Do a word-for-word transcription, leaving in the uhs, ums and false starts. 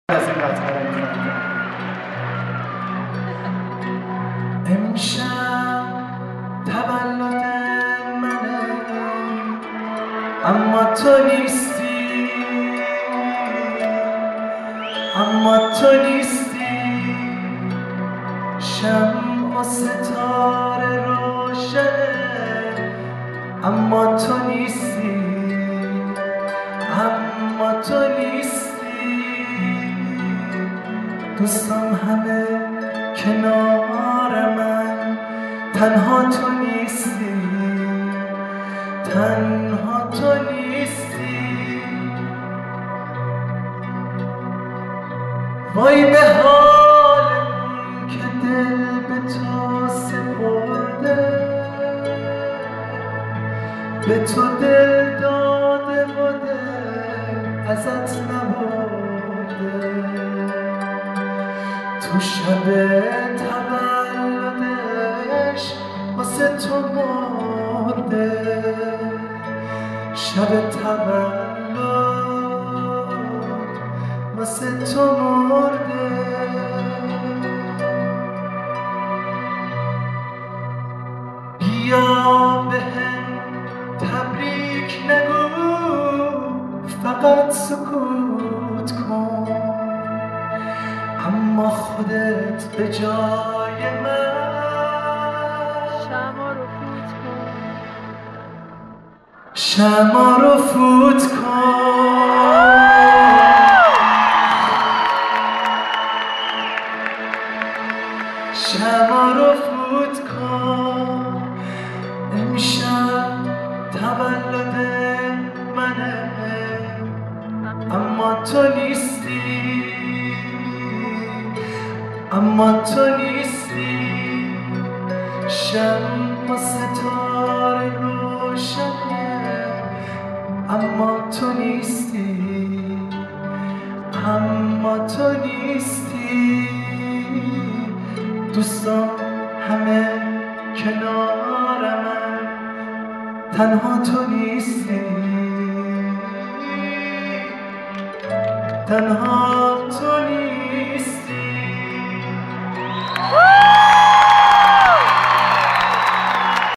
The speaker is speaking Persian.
از این قطعه رو می‌خونم. امشب تولد منه اما تو نیستی، اما تو نیستی. شمع و ستاره روشنه اما تو نیستی، اما تو نیستی. دوستان همه کنار من، تنها تو نیستی، تنها تو نیستی. وای به حال اون که دل به تو سپرده، به تو دل داده و دل ازت نبرده. تو شب تولدش واسه تو مرده، شب تولد واسه تو مرده. بیا بهم تبریک نگو، فقط سکوت کن، اما خودت به جای من شمع رو فوت کن، شمع رو فوت کن. شمع رو فوت کن. امشب تولد منه اما تو نیستی، اما تو نیستی. شمع و ستاره روشنه اما تو نیستی، اما تو نیستی. دوستان همه کنار من، تنها تو نیستی، تنها تو نیستی.